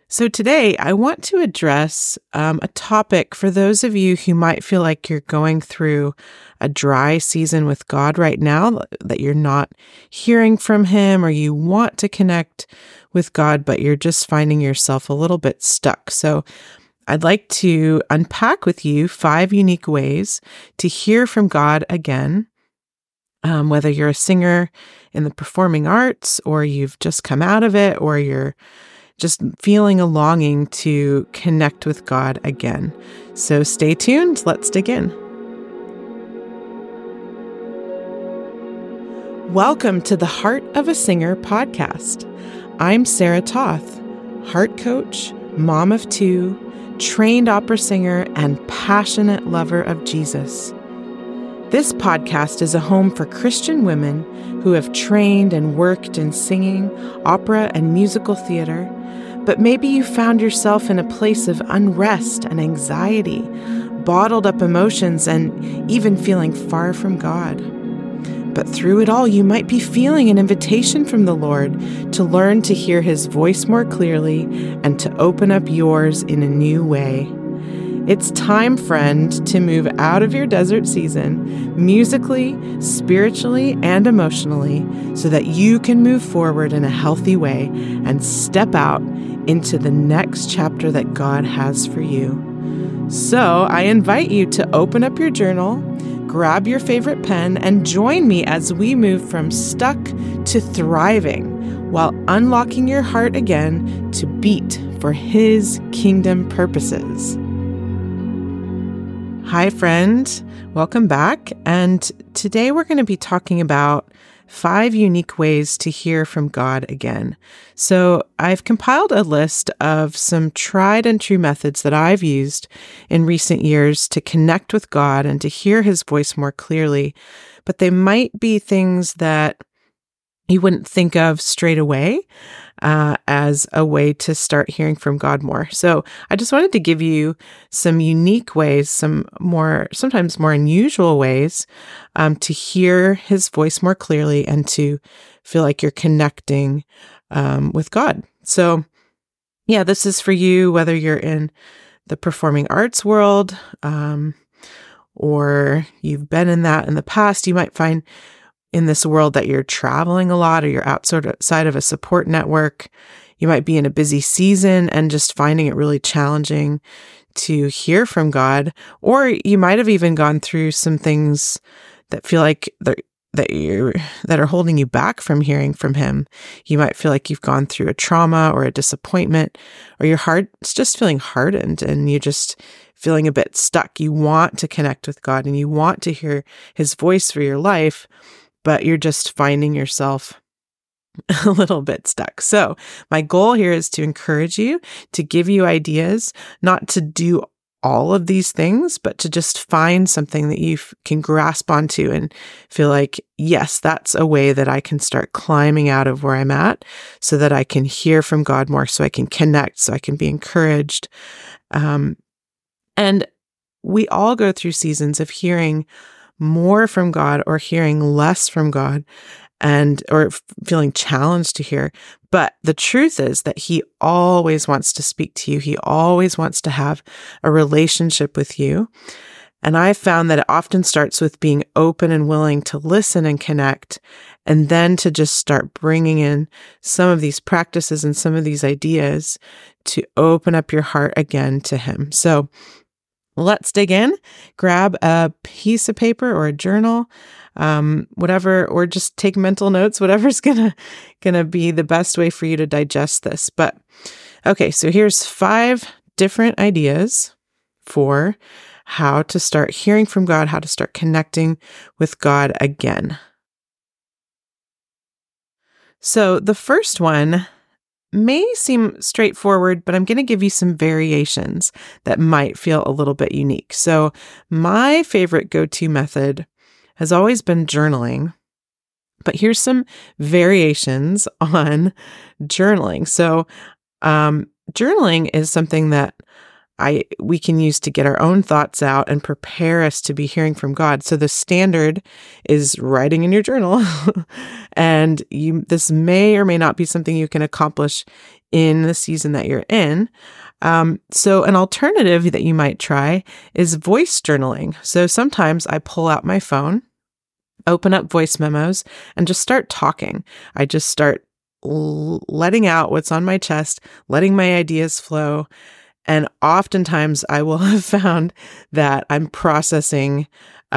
So today I want to address a topic for those of you who might feel like you're going through a dry season with God right now, that you're not hearing from Him, or you want to connect with God, but you're just finding yourself a little bit stuck. So I'd like to unpack with you 5 unique ways to hear from God again. Whether you're a singer in the performing arts, or you've just come out of it, or you're just feeling a longing to connect with God again. So stay tuned. Let's dig in. Welcome to the Heart of a Singer podcast. I'm Sarah Toth, heart coach, mom of 2, trained opera singer, and passionate lover of Jesus. This podcast is a home for Christian women who have trained and worked in singing, opera, and musical theater, but maybe you found yourself in a place of unrest and anxiety, bottled up emotions, and even feeling far from God. But through it all, you might be feeling an invitation from the Lord to learn to hear His voice more clearly and to open up yours in a new way. It's time, friend, to move out of your desert season, musically, spiritually, and emotionally, so that you can move forward in a healthy way and step out into the next chapter that God has for you. So I invite you to open up your journal, grab your favorite pen, and join me as we move from stuck to thriving, while unlocking your heart again to beat for His kingdom purposes. Hi, friend. Welcome back. And today we're going to be talking about 5 unique ways to hear from God again. So I've compiled a list of some tried and true methods that I've used in recent years to connect with God and to hear His voice more clearly, but they might be things that you wouldn't think of straight away as a way to start hearing from God more. So I just wanted to give you some unique ways, sometimes more unusual ways to hear His voice more clearly and to feel like you're connecting with God. So yeah, this is for you, whether you're in the performing arts world or you've been in that in the past. You might find in this world that you're traveling a lot, or you're outside of a support network. You might be in a busy season and just finding it really challenging to hear from God. Or you might have even gone through some things that feel like that are holding you back from hearing from Him. You might feel like you've gone through a trauma or a disappointment, or your heart's just feeling hardened and you're just feeling a bit stuck. You want to connect with God and you want to hear His voice for your life, but you're just finding yourself a little bit stuck. So my goal here is to encourage you, to give you ideas, not to do all of these things, but to just find something that you can grasp onto and feel like, yes, that's a way that I can start climbing out of where I'm at so that I can hear from God more, so I can connect, so I can be encouraged. And we all go through seasons of hearing more from God or hearing less from God, or feeling challenged to hear. But the truth is that He always wants to speak to you. He always wants to have a relationship with you. And I've found that it often starts with being open and willing to listen and connect, and then to just start bringing in some of these practices and some of these ideas to open up your heart again to Him. So let's dig in. Grab a piece of paper or a journal, whatever, or just take mental notes, whatever's gonna be the best way for you to digest this. But okay, so here's 5 different ideas for how to start hearing from God, how to start connecting with God again. So the first one may seem straightforward, but I'm going to give you some variations that might feel a little bit unique. So my favorite go-to method has always been journaling, but here's some variations on journaling. So journaling is something that we can use to get our own thoughts out and prepare us to be hearing from God. So the standard is writing in your journal. And this may or may not be something you can accomplish in the season that you're in. So an alternative that you might try is voice journaling. So sometimes I pull out my phone, open up voice memos, and just start talking. I just start letting out what's on my chest, letting my ideas flow. And oftentimes I will have found that I'm processing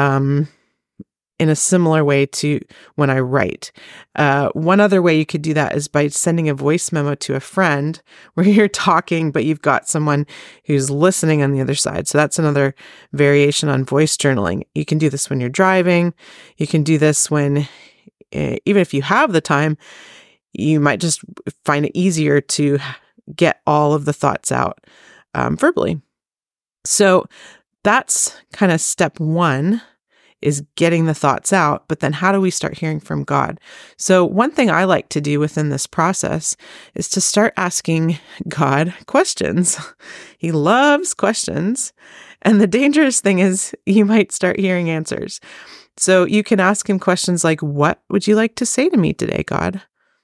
in a similar way to when I write. One other way you could do that is by sending a voice memo to a friend where you're talking, but you've got someone who's listening on the other side. So that's another variation on voice journaling. You can do this when you're driving. You can do this when, even if you have the time, you might just find it easier to get all of the thoughts out verbally. So that's kind of step one, is getting the thoughts out. But then how do we start hearing from God? So one thing I like to do within this process is to start asking God questions. He loves questions. And the dangerous thing is you might start hearing answers. So you can ask him questions like, what would you like to say to me today, God?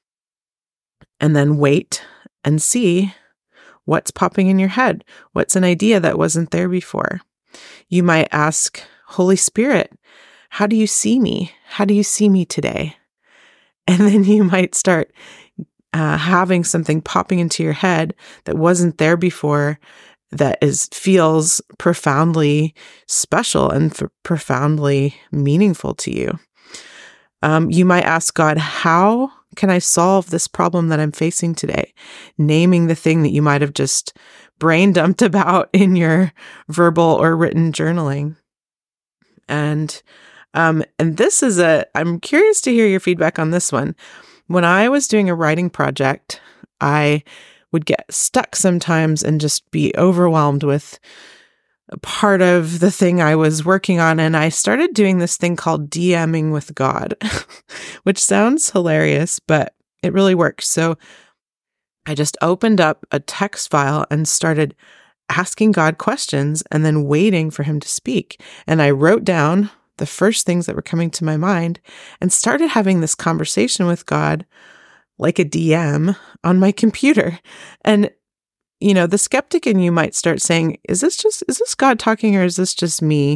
And then wait and see what's popping in your head. What's an idea that wasn't there before? You might ask, Holy Spirit, how do you see me? How do you see me today? And then you might start having something popping into your head that wasn't there before, that feels profoundly special and profoundly meaningful to you. You might ask God, how can I solve this problem that I'm facing today? Naming the thing that you might have just brain dumped about in your verbal or written journaling. And this is I'm curious to hear your feedback on this one. When I was doing a writing project, I would get stuck sometimes and just be overwhelmed with a part of the thing I was working on. And I started doing this thing called DMing with God, which sounds hilarious, but it really works. So I just opened up a text file and started asking God questions and then waiting for him to speak. And I wrote down the first things that were coming to my mind and started having this conversation with God like a DM on my computer. And the skeptic in you might start saying, is this God talking, or is this just me,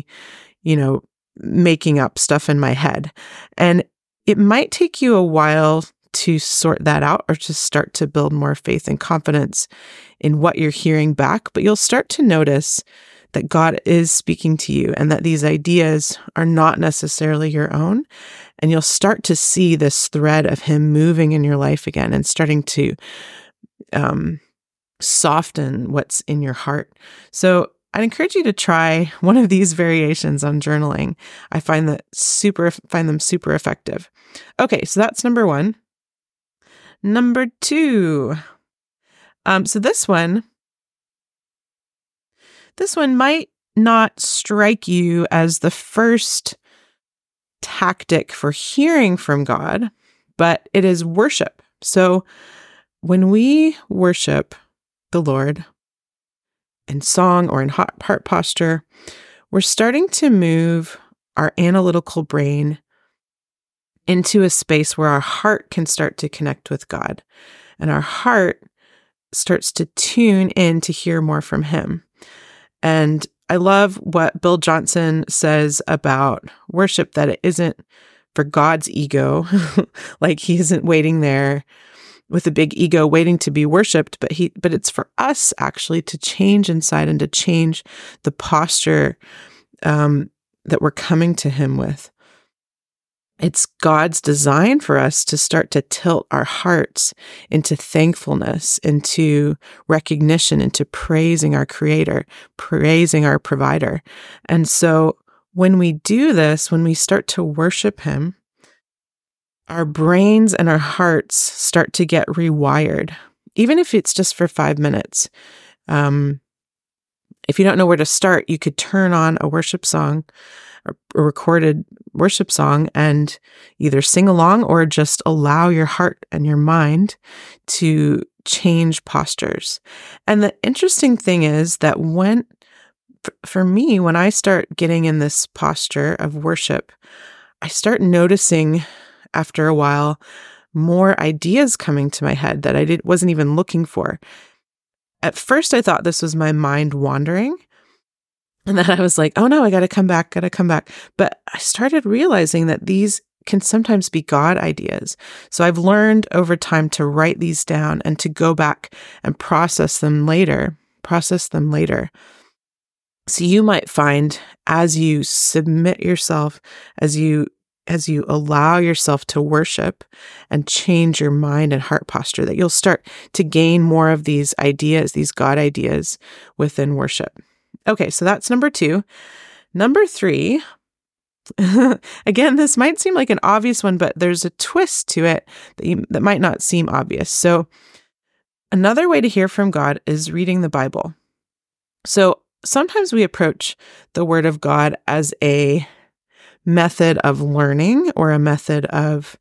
making up stuff in my head? And it might take you a while to sort that out, or to start to build more faith and confidence in what you're hearing back. But you'll start to notice that God is speaking to you and that these ideas are not necessarily your own. And you'll start to see this thread of him moving in your life again and starting to soften what's in your heart. So I'd encourage you to try one of these variations on journaling. I find them super effective. Okay, so that's number one. Number two. So this one might not strike you as the first tactic for hearing from God, but it is worship. So when we worship the Lord in song or in heart posture, we're starting to move our analytical brain into a space where our heart can start to connect with God, and our heart starts to tune in to hear more from him. And I love what Bill Johnson says about worship, that it isn't for God's ego, like he isn't waiting there with a big ego waiting to be worshiped, but it's for us actually to change inside and to change the posture that we're coming to him with. It's God's design for us to start to tilt our hearts into thankfulness, into recognition, into praising our Creator, praising our provider. And so when we do this, when we start to worship him, our brains and our hearts start to get rewired, even if it's just for 5 minutes. If you don't know where to start, you could turn on a worship song, a recorded worship song, and either sing along or just allow your heart and your mind to change postures. And the interesting thing is that for me, when I start getting in this posture of worship, I start noticing after a while more ideas coming to my head that I wasn't even looking for. At first, I thought this was my mind wandering. And then I was like, oh no, I got to come back. But I started realizing that these can sometimes be God ideas. So I've learned over time to write these down and to go back and process them later. So you might find as you submit yourself, as you allow yourself to worship and change your mind and heart posture, that you'll start to gain more of these ideas, these God ideas within worship. Okay, so that's number 2. Number 3, again, this might seem like an obvious one, but there's a twist to it that might not seem obvious. So another way to hear from God is reading the Bible. So sometimes we approach the Word of God as a method of learning or a method of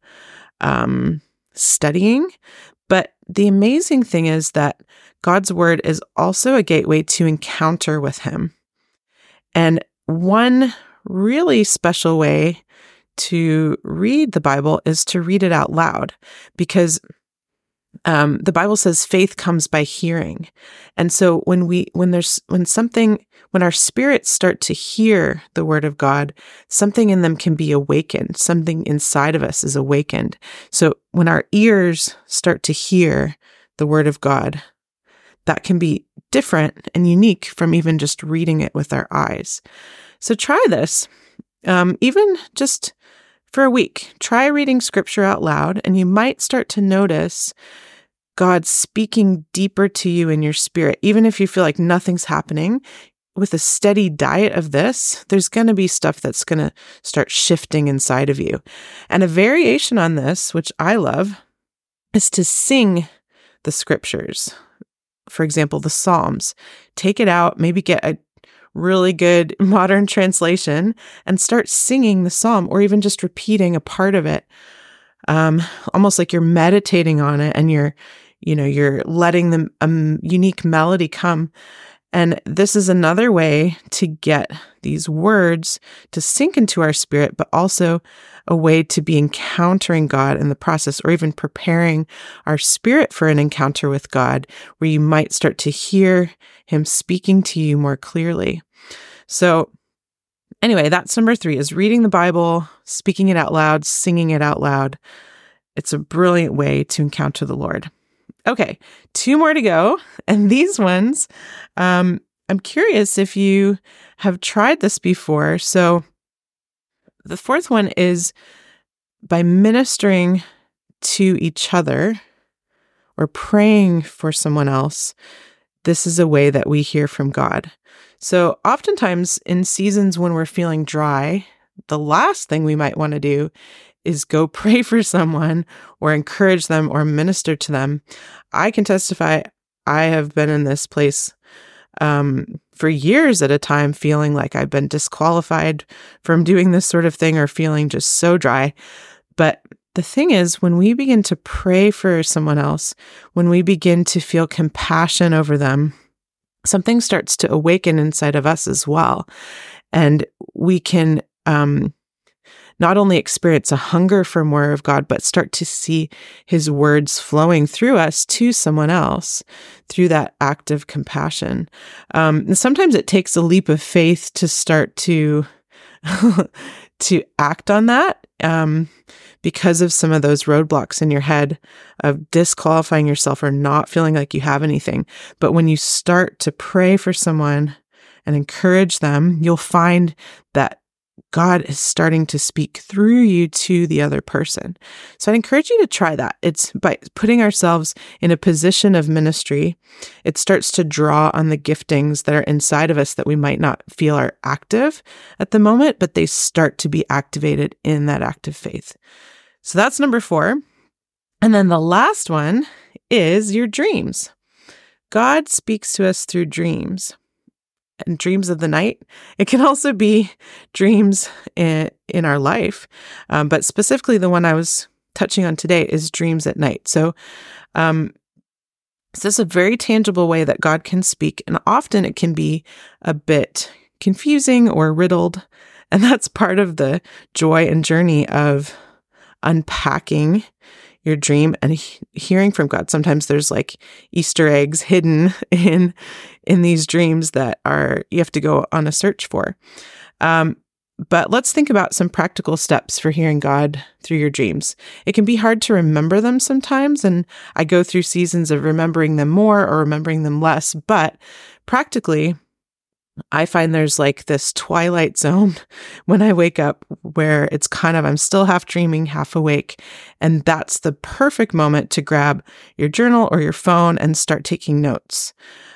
studying. But the amazing thing is that God's Word is also a gateway to encounter with Him. And one really special way to read the Bible is to read it out loud, because the Bible says faith comes by hearing. And so when our spirits start to hear the Word of God, something in them can be awakened. Something inside of us is awakened. So when our ears start to hear the Word of God, that can be different and unique from even just reading it with our eyes. So try this, even just for a week. Try reading scripture out loud, and you might start to notice God speaking deeper to you in your spirit. Even if you feel like nothing's happening, with a steady diet of this, there's going to be stuff that's going to start shifting inside of you. And a variation on this, which I love, is to sing the scriptures. For example, the Psalms. Take it out, maybe get a really good modern translation and start singing the Psalm, or even just repeating a part of it. Almost like you're meditating on it, and you're letting the unique melody come. And this is another way to get these words to sink into our spirit, but also a way to be encountering God in the process, or even preparing our spirit for an encounter with God, where you might start to hear Him speaking to you more clearly. So anyway, that's number 3, is reading the Bible, speaking it out loud, singing it out loud. It's a brilliant way to encounter the Lord. Okay, 2 more to go. And these ones, I'm curious if you have tried this before. So the 4th one is by ministering to each other or praying for someone else. This is a way that we hear from God. So oftentimes in seasons when we're feeling dry, the last thing we might want to do is go pray for someone or encourage them or minister to them. I can testify, I have been in this place for years at a time, feeling like I've been disqualified from doing this sort of thing, or feeling just so dry. But the thing is, when we begin to pray for someone else, when we begin to feel compassion over them, something starts to awaken inside of us as well. And we can not only experience a hunger for more of God, but start to see His words flowing through us to someone else through that act of compassion. And sometimes it takes a leap of faith to start to act on that, because of some of those roadblocks in your head of disqualifying yourself or not feeling like you have anything. But when you start to pray for someone and encourage them, you'll find that God is starting to speak through you to the other person. So I'd encourage you to try that. It's by putting ourselves in a position of ministry, it starts to draw on the giftings that are inside of us that we might not feel are active at the moment, but they start to be activated in that act of faith. So that's number 4. And then the last one is your dreams. God speaks to us through dreams. And dreams of the night. It can also be dreams in our life. But specifically the one I was touching on today is dreams at night. So So this is a very tangible way that God can speak, and often it can be a bit confusing or riddled. And that's part of the joy and journey of unpacking your dream and hearing from God. Sometimes there's like Easter eggs hidden in these dreams that you have to go on a search for. But let's think about some practical steps for hearing God through your dreams. It can be hard to remember them sometimes, and I go through seasons of remembering them more or remembering them less. But practically, I find there's like this twilight zone when I wake up where it's kind of, I'm still half dreaming, half awake. And that's the perfect moment to grab your journal or your phone and start taking notes.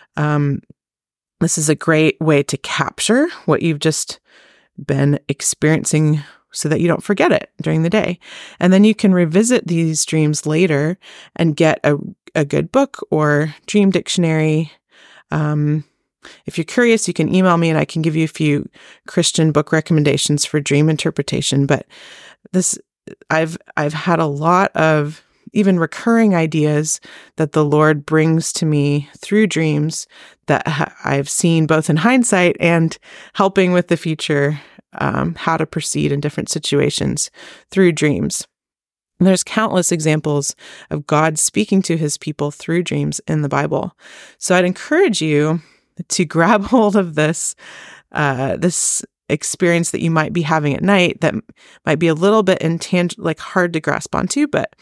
This is a great way to capture what you've just been experiencing so that you don't forget it during the day. And then you can revisit these dreams later and get a good book or dream dictionary. If you're curious, you can email me and I can give you a few Christian book recommendations for dream interpretation. But I've had a lot of even recurring ideas that the Lord brings to me through dreams that I've seen both in hindsight and helping with the future, how to proceed in different situations through dreams. And there's countless examples of God speaking to his people through dreams in the Bible. So I'd encourage you to grab hold of this experience that you might be having at night that might be a little bit like hard to grasp onto, but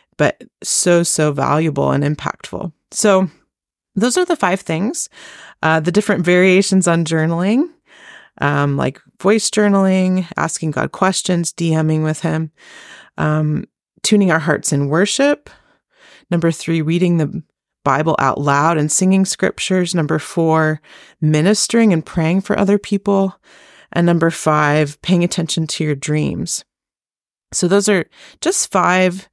so valuable and impactful. So those are the 5 things, the different variations on journaling, like voice journaling, asking God questions, DMing with him, tuning our hearts in worship. Number 3, reading the Bible out loud and singing scriptures. Number 4, ministering and praying for other people. And number 5, paying attention to your dreams. So those are just 5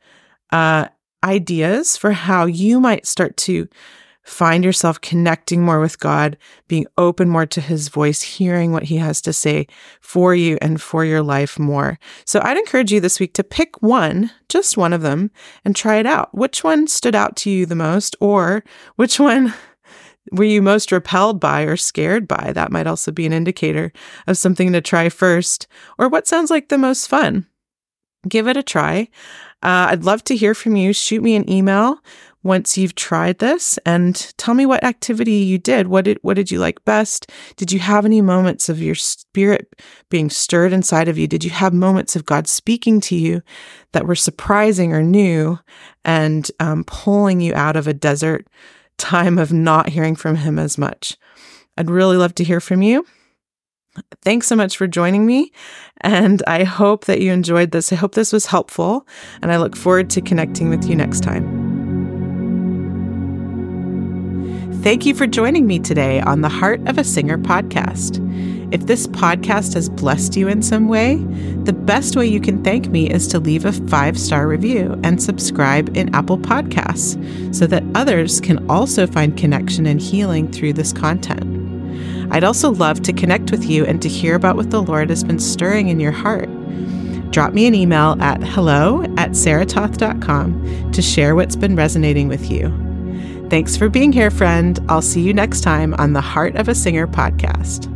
ideas for how you might start to find yourself connecting more with God, being open more to his voice, hearing what he has to say for you and for your life more. So I'd encourage you this week to pick one, just one of them, and try it out. Which one stood out to you the most, or which one were you most repelled by or scared by? That might also be an indicator of something to try first, or what sounds like the most fun. Give it a try. I'd love to hear from you. Shoot me an email once you've tried this and tell me what activity you did. What did you like best? Did you have any moments of your spirit being stirred inside of you? Did you have moments of God speaking to you that were surprising or new and pulling you out of a desert time of not hearing from him as much? I'd really love to hear from you. Thanks so much for joining me, and I hope that you enjoyed this. I hope this was helpful, and I look forward to connecting with you next time. Thank you for joining me today on the Heart of a Singer podcast. If this podcast has blessed you in some way, the best way you can thank me is to leave a 5-star review and subscribe in Apple Podcasts so that others can also find connection and healing through this content. I'd also love to connect with you and to hear about what the Lord has been stirring in your heart. Drop me an email at hello@sarahtoth.com to share what's been resonating with you. Thanks for being here, friend. I'll see you next time on the Heart of a Singer podcast.